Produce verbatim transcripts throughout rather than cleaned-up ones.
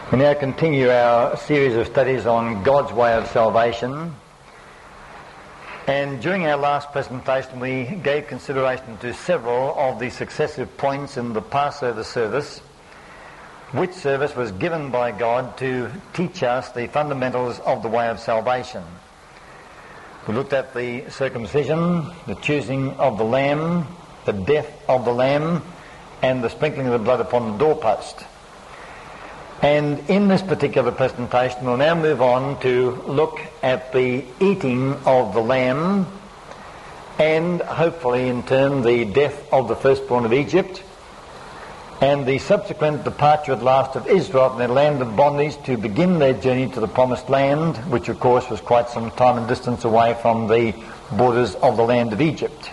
We now continue our series of studies on God's way of salvation. And during our last presentation we gave consideration to several of the successive points in the Passover service, which service was given by God to teach us the fundamentals of the way of salvation. We looked at the circumcision, the choosing of the lamb, the death of the lamb, and the sprinkling of the blood upon the doorpost. And in this particular presentation we'll now move on to look at the eating of the lamb and hopefully in turn the death of the firstborn of Egypt and the subsequent departure at last of Israel from their land of bondage to begin their journey to the promised land, which of course was quite some time and distance away from the borders of the land of Egypt.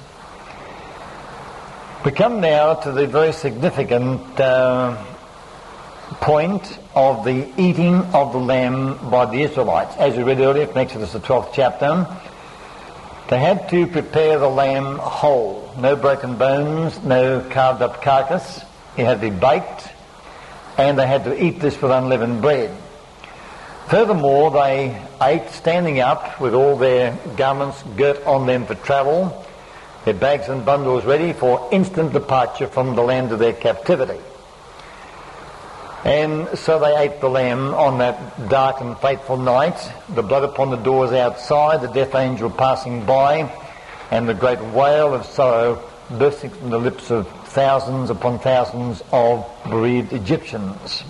We come now to the very significant uh, point of the eating of the lamb by the Israelites. As we read earlier from Exodus the twelfth chapter, they had to prepare the lamb whole. No broken bones, no carved up carcass. It had to be baked, and they had to eat this with unleavened bread. Furthermore, they ate standing up with all their garments girt on them for travel, their bags and bundles ready for instant departure from the land of their captivity. And so they ate the lamb on that dark and fateful night, the blood upon the doors outside, the death angel passing by, and the great wail of sorrow bursting from the lips of thousands upon thousands of bereaved Egyptians.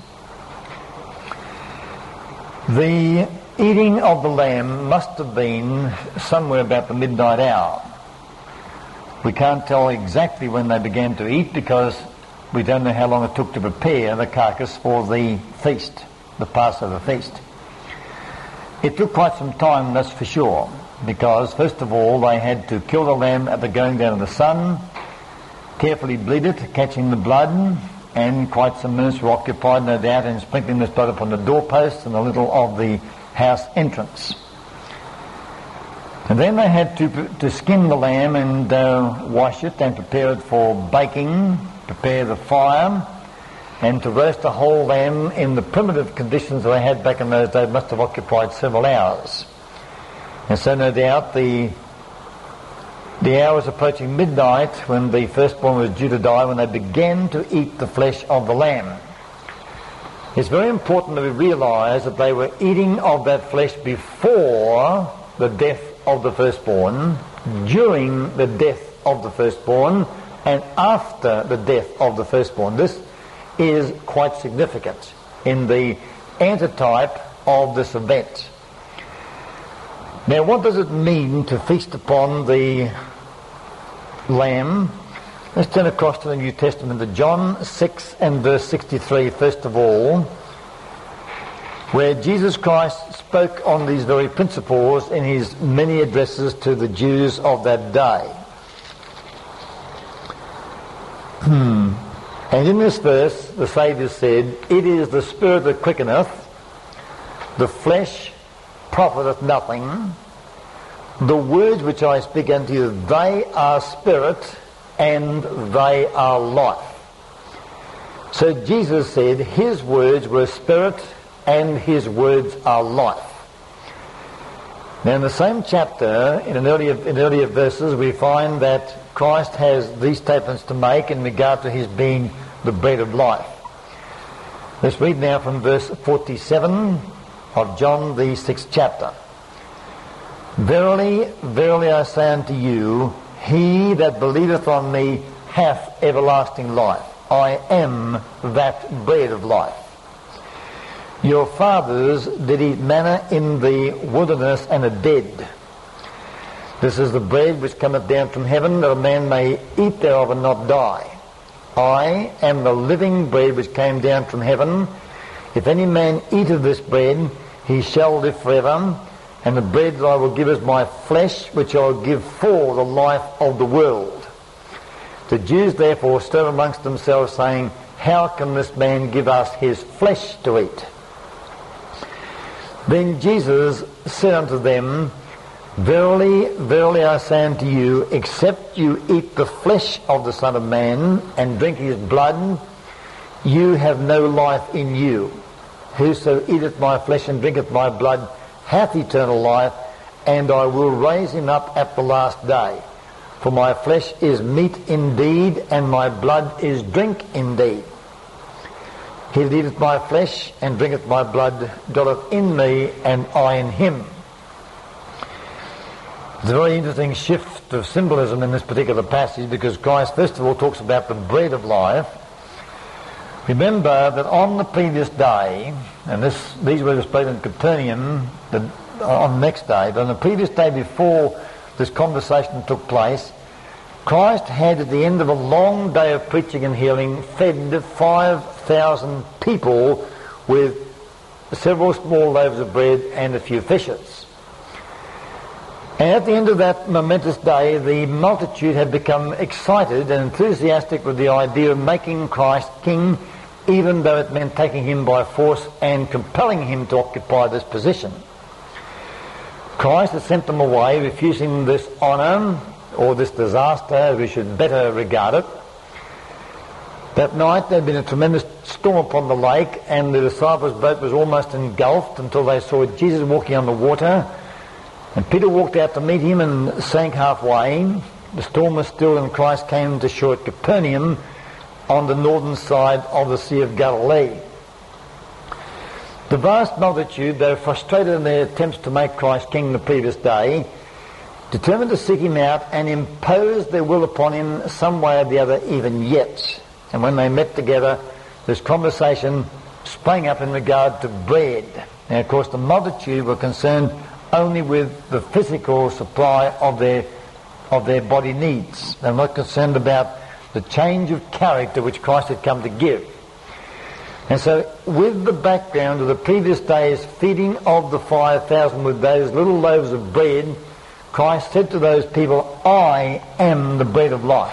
The eating of the lamb must have been somewhere about the midnight hour. We can't tell exactly when they began to eat because we don't know how long it took to prepare the carcass for the feast, the Passover feast. It took quite some time, that's for sure, because first of all they had to kill the lamb at the going down of the sun, carefully bleed it, catching the blood, and quite some minutes were occupied, no doubt, in sprinkling this blood upon the doorposts and a little of the house entrance. And then they had to, to skin the lamb and uh, wash it and prepare it for baking, prepare the fire, and to roast a whole lamb in the primitive conditions that they had back in those days must have occupied several hours. And so no doubt the the hour was approaching midnight when the firstborn was due to die, when they began to eat the flesh of the lamb. It's very important that we realise that they were eating of that flesh before the death of the firstborn, during the death of the firstborn, and after the death of the firstborn. This is quite significant in the antitype of this event. Now, what does it mean to feast upon the lamb? Let's turn across to the New Testament to John six and verse sixty-three first of all, where Jesus Christ spoke on these very principles in his many addresses to the Jews of that day. Hmm. And in this verse, the Saviour said, "It is the Spirit that quickeneth, the flesh profiteth nothing. The words which I speak unto you, they are spirit and they are life." So Jesus said his words were spirit and his words are life. Now in the same chapter, in an earlier, in earlier verses, we find that Christ has these statements to make in regard to his being the bread of life. Let's read now from verse forty-seven of John the sixth chapter. "Verily, verily I say unto you, he that believeth on me hath everlasting life. I am that bread of life. Your fathers did eat manna in the wilderness and are dead. This is the bread which cometh down from heaven, that a man may eat thereof and not die. I am the living bread which came down from heaven. If any man eat of this bread, he shall live forever. And the bread that I will give is my flesh, which I will give for the life of the world." The Jews therefore stood amongst themselves, saying, "How can this man give us his flesh to eat?" Then Jesus said unto them, "Verily, verily I say unto you, except you eat the flesh of the Son of Man and drink his blood, you have no life in you. whoso eateth my flesh and drinketh my blood hath eternal life, and I will raise him up at the last day. For my flesh is meat indeed, and my blood is drink indeed. He that eateth my flesh and drinketh my blood dwelleth in me, and I in him. It's a very interesting shift of symbolism in this particular passage, because Christ first of all talks about the bread of life. Remember that on the previous day, and this these words were spoken in Capernaum the, on the next day, but on the previous day before this conversation took place, Christ had, at the end of a long day of preaching and healing, fed five thousand people with several small loaves of bread and a few fishes. And at the end of that momentous day, the multitude had become excited and enthusiastic with the idea of making Christ king, even though it meant taking him by force and compelling him to occupy this position. Christ had sent them away, refusing this honour, or this disaster, as we should better regard it. That night there had been a tremendous storm upon the lake, and the disciples' boat was almost engulfed until they saw Jesus walking on the water. And Peter walked out to meet him and sank halfway. The storm was still, and Christ came to shore at Capernaum on the northern side of the Sea of Galilee. The vast multitude, though frustrated in their attempts to make Christ king the previous day, determined to seek him out and impose their will upon him some way or the other even yet. And when they met together, this conversation sprang up in regard to bread. Now, of course, the multitude were concerned only with the physical supply of their of their body needs. They were not concerned about the change of character which Christ had come to give. And so, with the background of the previous day's feeding of the five thousand with those little loaves of bread, Christ said to those people, I am the bread of life.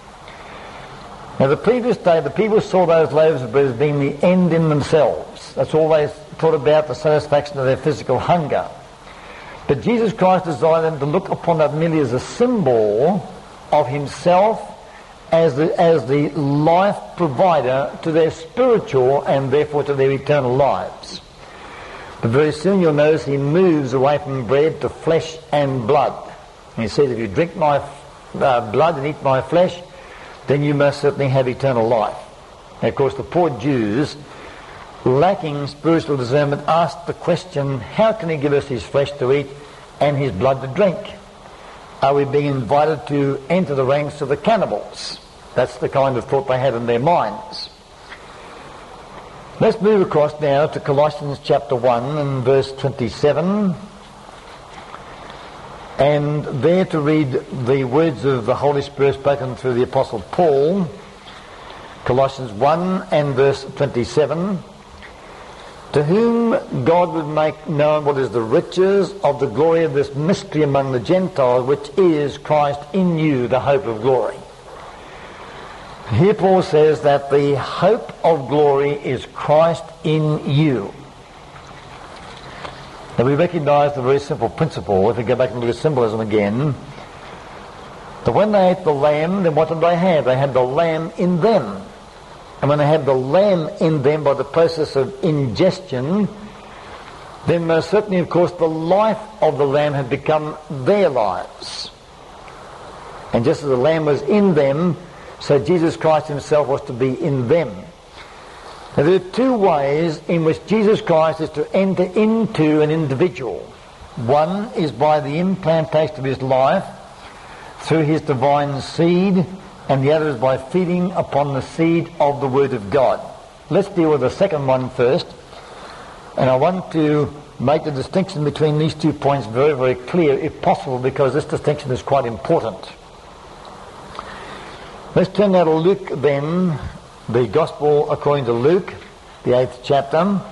Now, the previous day, the people saw those loaves of bread as being the end in themselves. That's all they thought about, the satisfaction of their physical hunger. But Jesus Christ desired them to look upon that merely as a symbol of himself as the, as the life provider to their spiritual and therefore to their eternal lives. But very soon you'll notice he moves away from bread to flesh and blood. And he says, if you drink my uh, blood and eat my flesh, then you must certainly have eternal life. And of course the poor Jews, lacking spiritual discernment, asked the question, how can he give us his flesh to eat and his blood to drink? Are we being invited to enter the ranks of the cannibals? That's the kind of thought they had in their minds. Let's move across now to Colossians chapter one and verse twenty-seven. And there to read the words of the Holy Spirit spoken through the Apostle Paul. Colossians one and verse twenty-seven. To whom God would make known what is the riches of the glory of this mystery among the Gentiles, which is Christ in you, the hope of glory. Here Paul says that the hope of glory is Christ in you. Now we recognise the very simple principle, if we go back and look at symbolism again, that when they ate the lamb, then what did they have? They had the lamb in them. And when they had the lamb in them by the process of ingestion, then most certainly, of course, the life of the lamb had become their lives. And just as the lamb was in them, so Jesus Christ himself was to be in them. Now, there are two ways in which Jesus Christ is to enter into an individual. One is by the implantation of his life through his divine seed, and the other is by feeding upon the seed of the Word of God. Let's deal with the second one first. And I want to make the distinction between these two points very, very clear, if possible, because this distinction is quite important. Let's turn now to Luke then, the Gospel according to Luke, the eighth chapter.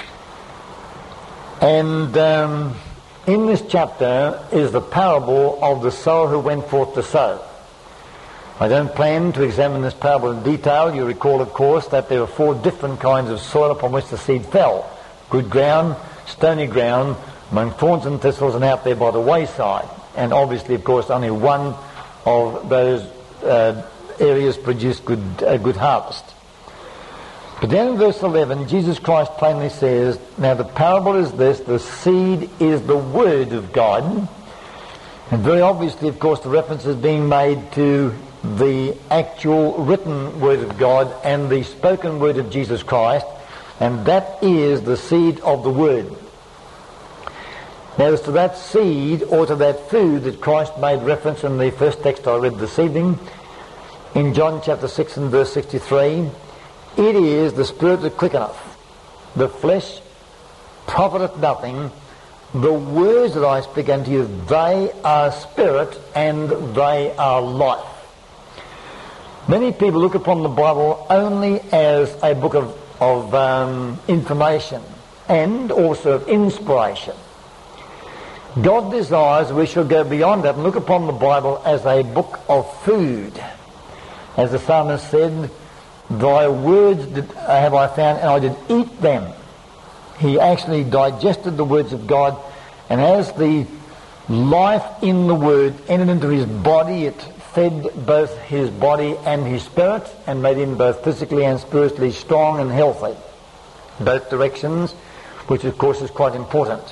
And um, in this chapter is the parable of the sower who went forth to sow. I don't plan to examine this parable in detail. You recall, of course, that there were four different kinds of soil upon which the seed fell. Good ground, stony ground, among thorns and thistles, and out there by the wayside. And obviously, of course, only one of those uh, areas produced good, a good harvest. But then in verse eleven, Jesus Christ plainly says, now the parable is this, the seed is the word of God. And very obviously, of course, the reference is being made to the actual written word of God and the spoken word of Jesus Christ, and that is the seed of the word. Now, as to that seed, or to that food that Christ made reference in the first text I read this evening, in John chapter six and verse sixty-three, it is the spirit that quickeneth, the flesh profiteth nothing. The words that I speak unto you, they are spirit and they are life. Many people look upon the Bible only as a book of, of um, information and also of inspiration. God desires we shall go beyond that and look upon the Bible as a book of food. As the psalmist said, thy words did, have I found, and I did eat them. He actually digested the words of God, and as the life in the word entered into his body, it fed both his body and his spirit, and made him both physically and spiritually strong and healthy. Both directions, which of course is quite important.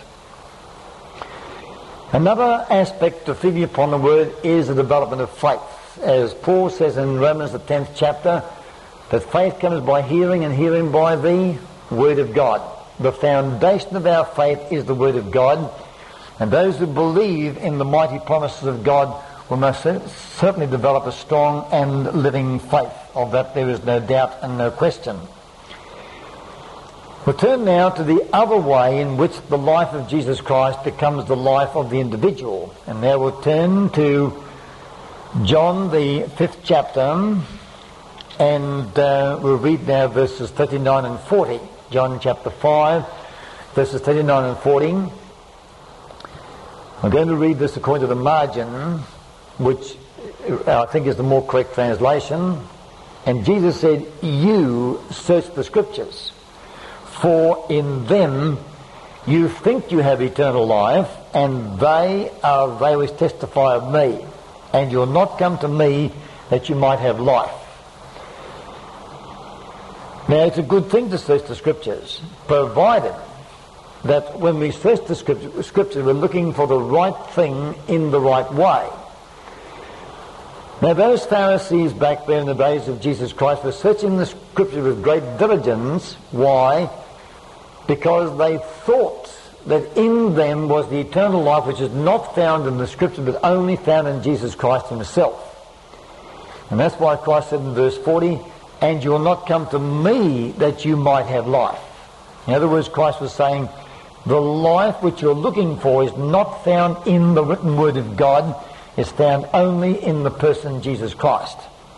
Another aspect of feeding upon the word is the development of faith. As Paul says in Romans the tenth chapter, that faith comes by hearing, and hearing by the word of God. The foundation of our faith is the word of God, and those who believe in the mighty promises of God will most certainly develop a strong and living faith. Of that there is no doubt and no question. We'll turn now to the other way in which the life of Jesus Christ becomes the life of the individual. And now we'll turn to John the fifth chapter, and uh, we'll read now verses thirty-nine and forty. John chapter five, verses thirty-nine and forty. I'm going to read this according to the margin, which I think is the more correct translation. And Jesus said, you search the scriptures, for in them you think you have eternal life, and they are they which testify of me. And you'll not come to me that you might have life. Now, it's a good thing to search the scriptures, provided that when we search the scripture, scripture, we're looking for the right thing in the right way. Now, those Pharisees back there in the days of Jesus Christ were searching the scripture with great diligence. Why? Because they thought that in them was the eternal life, which is not found in the scripture but only found in Jesus Christ himself. And that's why Christ said in verse forty, and you will not come to me that you might have life. In other words, Christ was saying, the life which you're looking for is not found in the written word of God. It's found only in the person Jesus Christ.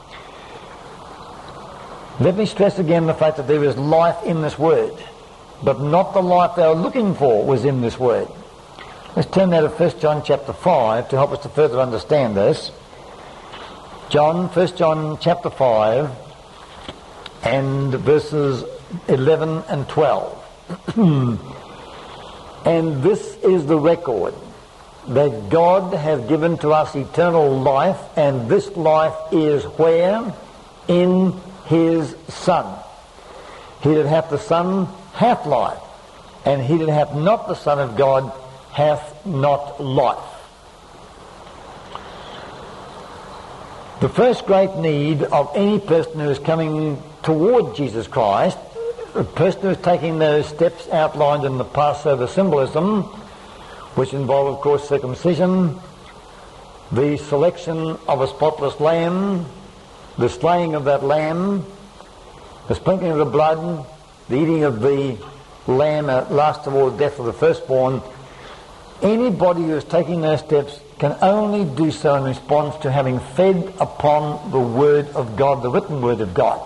Let me stress again the fact that there is life in this word, but not the life they were looking for was in this word. Let's turn now to First John chapter five to help us to further understand this. John, First John chapter five, and verses eleven and twelve. And this is the record, that God hath given to us eternal life, and this life is where? In his Son. He that hath the Son hath life, and he that hath not the Son of God hath not life. The first great need of any person who is coming toward Jesus Christ, a person who is taking those steps outlined in the Passover symbolism, which involve, of course, circumcision, the selection of a spotless lamb, the slaying of that lamb, the sprinkling of the blood, the eating of the lamb, and last of all, death of the firstborn. Anybody who is taking those steps can only do so in response to having fed upon the Word of God, the written Word of God.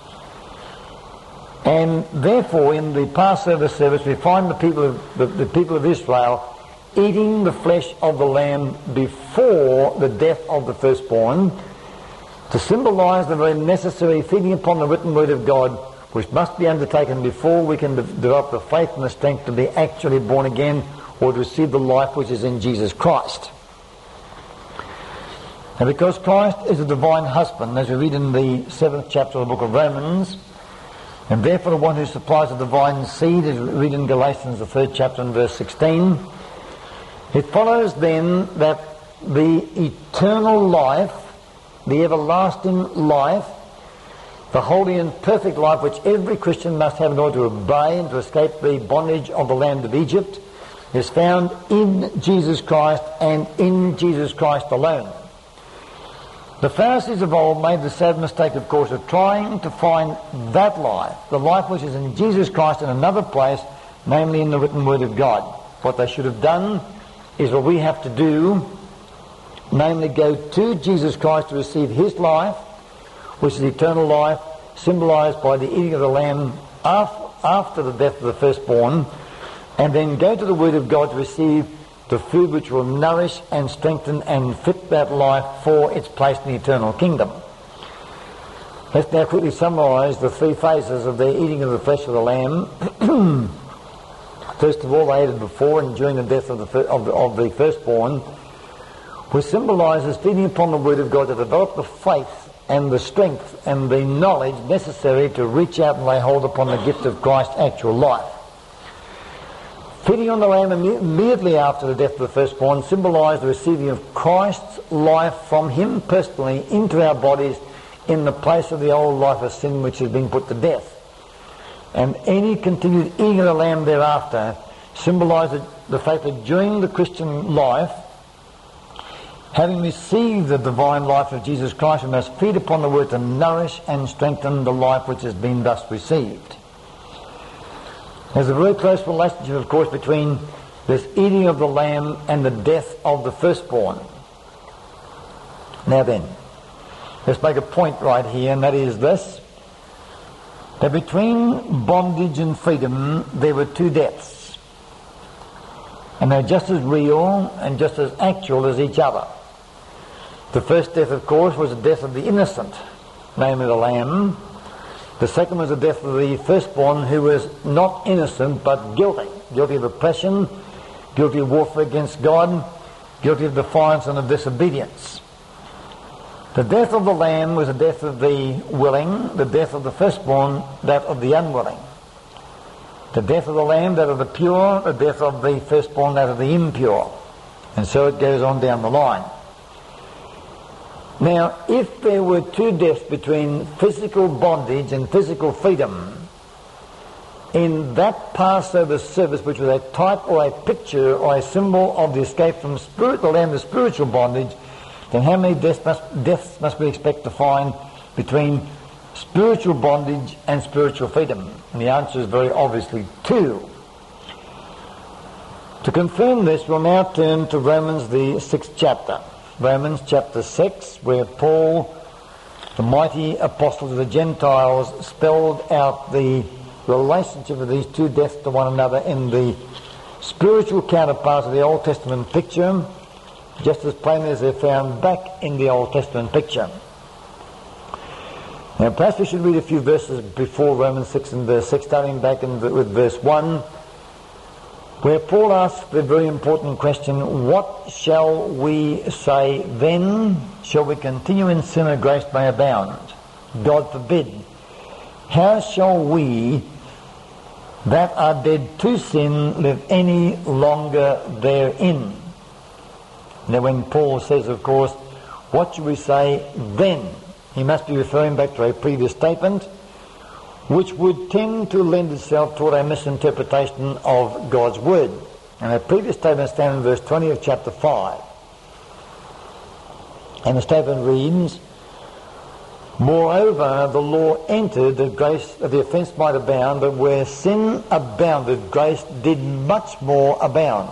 And therefore, in the Passover service, we find the people of, the, the people of Israel eating the flesh of the lamb before the death of the firstborn, to symbolize the very necessary feeding upon the written Word of God, which must be undertaken before we can de- develop the faith and the strength to be actually born again or to receive the life which is in Jesus Christ. And because Christ is a divine husband, as we read in the seventh chapter of the book of Romans, And therefore the one who supplies the divine seed, as we read in Galatians, the third chapter and verse sixteen, it follows then that the eternal life, the everlasting life, the holy and perfect life which every Christian must have in order to obey and to escape the bondage of the land of Egypt, is found in Jesus Christ and in Jesus Christ alone. The Pharisees of old made the sad mistake, of course, of trying to find that life, the life which is in Jesus Christ, in another place, namely in the written Word of God. What they should have done is what we have to do, namely go to Jesus Christ to receive His life, which is eternal life, symbolized by the eating of the lamb after the death of the firstborn, and then go to the Word of God to receive the food which will nourish and strengthen and fit that life for its place in the eternal kingdom. Let's now quickly summarise the three phases of their eating of the flesh of the lamb. First of all, they ate it before and during the death of the, fir- of the, of the firstborn, which symbolises feeding upon the Word of God to develop the faith and the strength and the knowledge necessary to reach out and lay hold upon the gift of Christ's actual life. Feeding on the lamb immediately after the death of the firstborn symbolised the receiving of Christ's life from Him personally into our bodies in the place of the old life of sin which has been put to death. And any continued eating of the lamb thereafter symbolised the fact that during the Christian life, having received the divine life of Jesus Christ, we must feed upon the Word to nourish and strengthen the life which has been thus received. There's a very close relationship, of course, between this eating of the lamb and the death of the firstborn. Now then, let's make a point right here, and that is this, that between bondage and freedom there were two deaths, and they're just as real and just as actual as each other. The first death, of course, was the death of the innocent, namely the lamb. The second was the death of the firstborn, who was not innocent but guilty. Guilty of oppression, guilty of warfare against God, guilty of defiance and of disobedience. The death of the lamb was the death of the willing, the death of the firstborn, that of the unwilling. The death of the lamb, that of the pure, the death of the firstborn, that of the impure. And so it goes on down the line. Now, if there were two deaths between physical bondage and physical freedom, in that Passover service, which was a type or a picture or a symbol of the escape from spirit, the lamb to spiritual bondage, then how many deaths must, deaths must we expect to find between spiritual bondage and spiritual freedom? And the answer is very obviously two. To confirm this, we'll now turn to Romans, the sixth chapter. Romans chapter six, where Paul, the mighty apostle to the Gentiles, spelled out the relationship of these two deaths to one another in the spiritual counterparts of the Old Testament picture, just as plainly as they're found back in the Old Testament picture. Now perhaps we should read a few verses before Romans six and verse six, starting back in the, with verse one, where Paul asks the very important question, what shall we say then? Shall we continue in sin that grace may abound? God forbid. How shall we that are dead to sin live any longer therein? Now when Paul says, of course, what should we say then? He must be referring back to a previous statement, which would tend to lend itself toward a misinterpretation of God's Word. And a previous statement stands in verse twenty of chapter five. And the statement reads, moreover, the law entered that grace, that the offence might abound, but where sin abounded, grace did much more abound.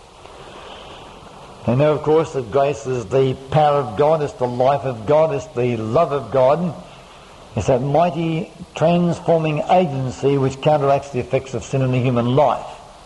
And now, of course, that grace is the power of God, it's the life of God, it's the love of God. It's that mighty transforming agency which counteracts the effects of sin in the human life.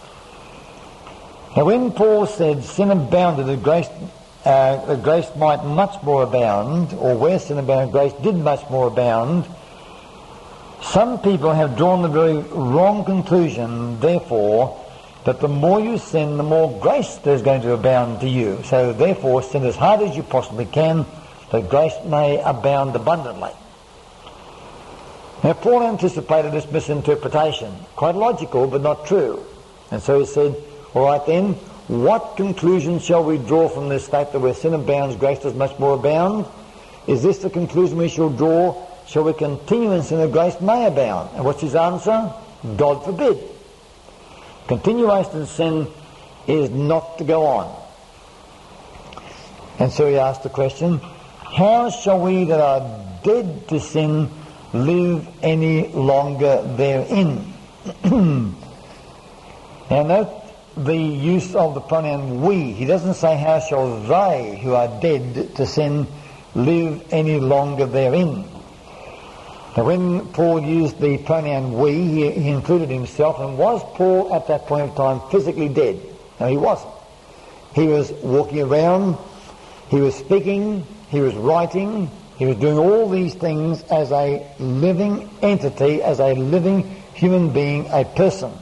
Now when Paul said sin abounded, that grace, uh, that grace might much more abound, or where sin abounded, grace did much more abound, some people have drawn the very wrong conclusion, therefore, that the more you sin, the more grace there's going to abound to you. So therefore, sin as hard as you possibly can, that grace may abound abundantly. Now Paul anticipated this misinterpretation. Quite logical, but not true. And so he said, all right then, what conclusion shall we draw from this fact that where sin abounds, grace does much more abound? Is this the conclusion we shall draw? Shall we continue in sin that grace may abound? And what's his answer? God forbid. Continuation in sin is not to go on. And so he asked the question, how shall we that are dead to sin live any longer therein? Now note the use of the pronoun we. He doesn't say how shall they who are dead to sin live any longer therein. Now when Paul used the pronoun we, he, he included himself, and was Paul at that point of time physically dead? No, he wasn't. He was walking around, he was speaking, he was writing, he was doing all these things as a living entity, as a living human being, a person.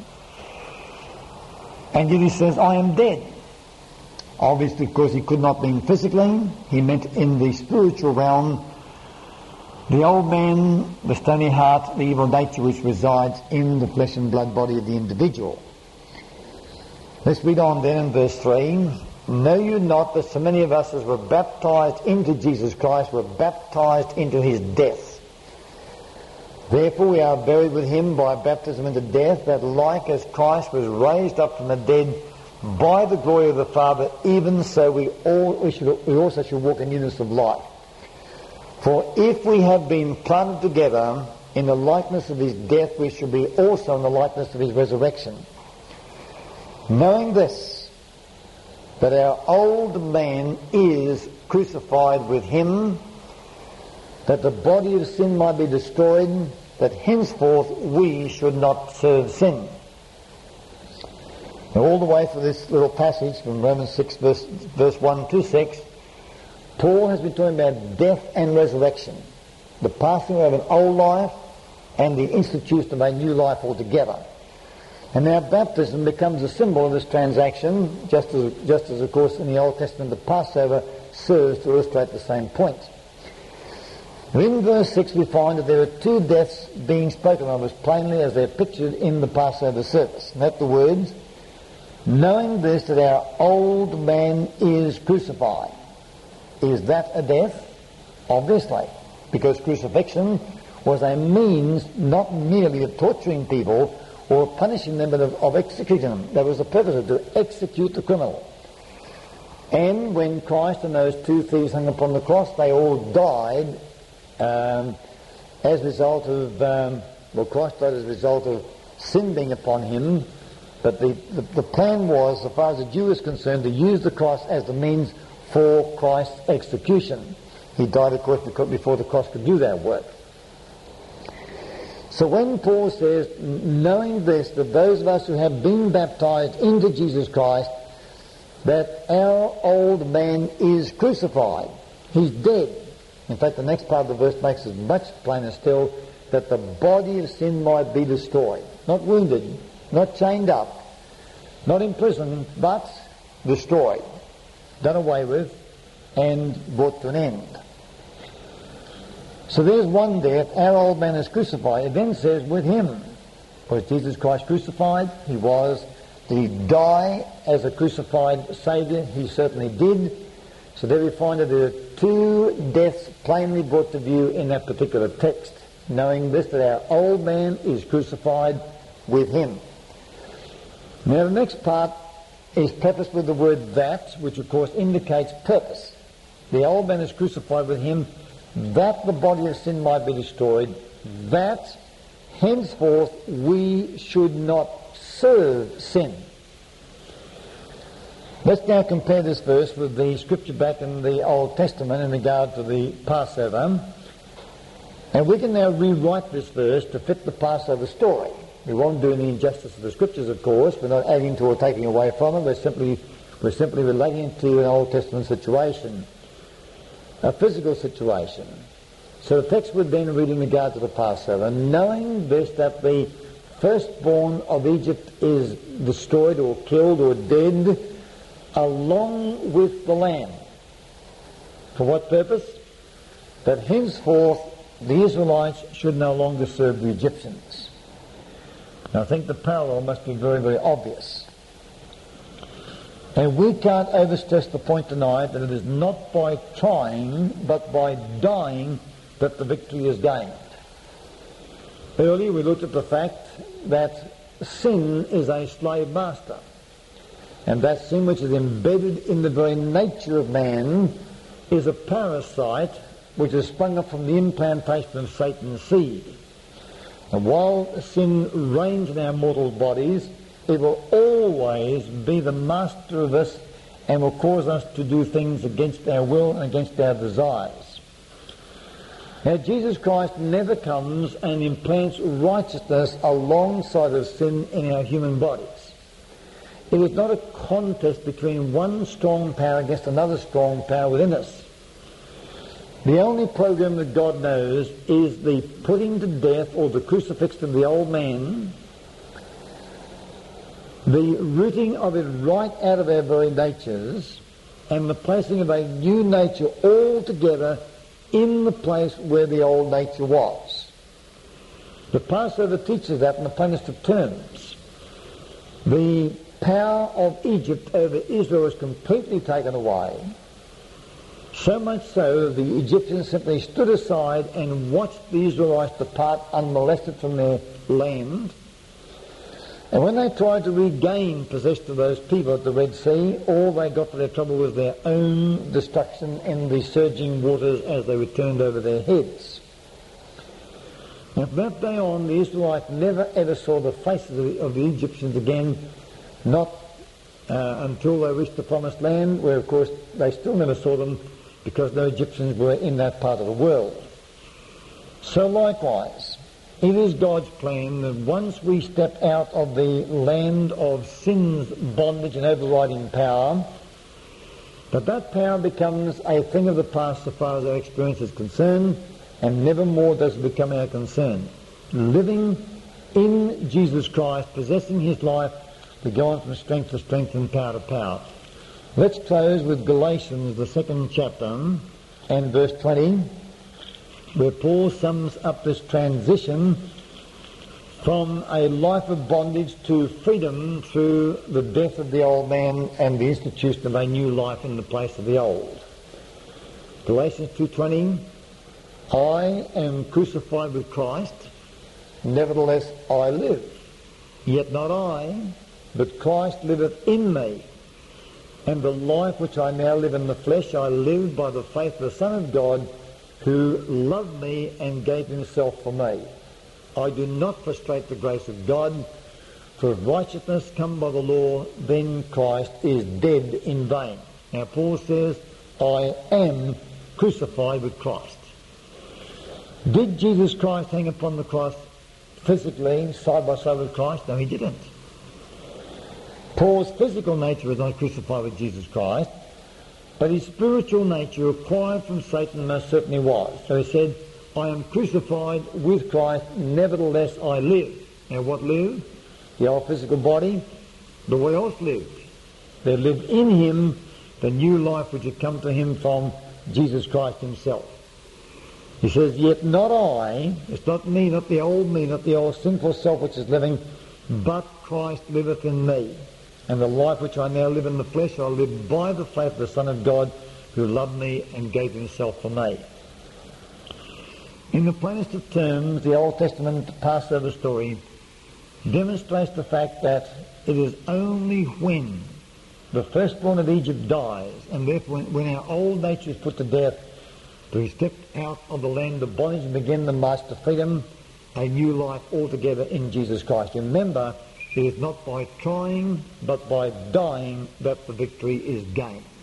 And yet he says, I am dead. Obviously, because he could not mean physically, he meant in the spiritual realm, the old man, the stony heart, the evil nature which resides in the flesh and blood body of the individual. Let's read on then in verse three. Know you not that so many of us as were baptized into Jesus Christ were baptized into his death? Therefore we are buried with him by baptism into death, that like as Christ was raised up from the dead by the glory of the Father, even so we all we, should, we also should walk in newness of life. For if we have been planted together in the likeness of his death, we shall be also in the likeness of his resurrection. Knowing this, that our old man is crucified with him, that the body of sin might be destroyed, that henceforth we should not serve sin. Now all the way through this little passage from Romans six verse, verse one to six, Paul has been talking about death and resurrection, the passing away of an old life and the institution of a new life altogether. And now baptism becomes a symbol of this transaction, just as, just as of course in the Old Testament the Passover serves to illustrate the same point. In verse six we find that there are two deaths being spoken of as plainly as they're pictured in the Passover service. Note the words, knowing this, that our old man is crucified. Is that a death? Obviously, because crucifixion was a means not merely of torturing people or punishing them, but of, of executing them. That was the purpose of it, to execute the criminal. And when Christ and those two thieves hung upon the cross, they all died Um, as a result of, um, well, Christ died as a result of sin being upon him, but the, the, the plan was, as far as the Jew is concerned, to use the cross as the means for Christ's execution. He died, of course, before the cross could do that work. So when Paul says, knowing this, that those of us who have been baptized into Jesus Christ, that our old man is crucified, he's dead. In fact, the next part of the verse makes it much plainer still, that the body of sin might be destroyed. Not wounded, not chained up, not imprisoned, but destroyed, done away with, and brought to an end. So there's one death, our old man is crucified. It then says, with him. Was Jesus Christ crucified? He was. Did he die as a crucified Saviour? He certainly did. So there we find that there are two deaths plainly brought to view in that particular text. Knowing this, that our old man is crucified with him. Now the next part is prefaced with the word that, which of course indicates purpose. The old man is crucified with him, that the body of sin might be destroyed, that henceforth we should not serve sin. Let's now compare this verse with the scripture back in the Old Testament in regard to the Passover. And we can now rewrite this verse to fit the Passover story. We won't do any injustice to the scriptures, of course. We're not adding to or taking away from it. We're simply, we're simply relating to an Old Testament situation, a physical situation. So the text would then read in regard to the Passover, knowing this, that the firstborn of Egypt is destroyed or killed or dead, along with the lamb. For what purpose? That henceforth the Israelites should no longer serve the Egyptians. Now I think the parallel must be very, very obvious. And we can't overstress the point tonight that it is not by trying, but by dying that the victory is gained. Earlier we looked at the fact that sin is a slave master. And that sin which is embedded in the very nature of man is a parasite which has sprung up from the implantation of Satan's seed. And while sin reigns in our mortal bodies, it will always be the master of us and will cause us to do things against our will and against our desires. Now, Jesus Christ never comes and implants righteousness alongside of sin in our human bodies. It is not a contest between one strong power against another strong power within us. The only program that God knows is the putting to death or the crucifixion of the old man, the rooting of it right out of our very natures, and the placing of a new nature altogether in the place where the old nature was. The Passover teaches that in the plainest of terms. The power of Egypt over Israel is completely taken away, so much so the Egyptians simply stood aside and watched the Israelites depart unmolested from their land. And when they tried to regain possession of those people at the Red Sea, all they got for their trouble was their own destruction in the surging waters as they returned over their heads. Now from that day on, the Israelites never ever saw the faces of the, of the Egyptians again, not uh, until they reached the Promised Land, where of course they still never saw them because no Egyptians were in that part of the world. So likewise, it is God's plan that once we step out of the land of sin's bondage and overriding power, that that power becomes a thing of the past so far as our experience is concerned, and never more does it become our concern. Living in Jesus Christ, possessing his life, to go on from strength to strength and power to power. Let's close with Galatians, the second chapter, and verse twenty, where Paul sums up this transition from a life of bondage to freedom through the death of the old man and the institution of a new life in the place of the old. Galatians two twenty, I am crucified with Christ, nevertheless I live. Yet not I, but Christ liveth in me. And the life which I now live in the flesh, I live by the faith of the Son of God, who loved me and gave himself for me. I do not frustrate the grace of God, for if righteousness come by the law, then Christ is dead in vain. Now Paul says, I am crucified with Christ. Did Jesus Christ hang upon the cross physically, side by side with Christ? No, he didn't. Paul's physical nature was not crucified with Jesus Christ, but his spiritual nature acquired from Satan most certainly was. So he said, I am crucified with Christ, nevertheless I live. Now what lived? The old physical body. The way else lived. There lived in him the new life which had come to him from Jesus Christ himself. He says, yet not I, it's not me, not the old me, not the old sinful self which is living, but Christ liveth in me. And the life which I now live in the flesh, I live by the faith of the Son of God, who loved me and gave himself for me. In the plainest of terms, the Old Testament Passover story demonstrates the fact that it is only when the firstborn of Egypt dies, and therefore when, when our old nature is put to death, do we step out of the land of bondage and begin the march to freedom, a new life altogether in Jesus Christ. Remember, it is not by trying, but by dying that the victory is gained.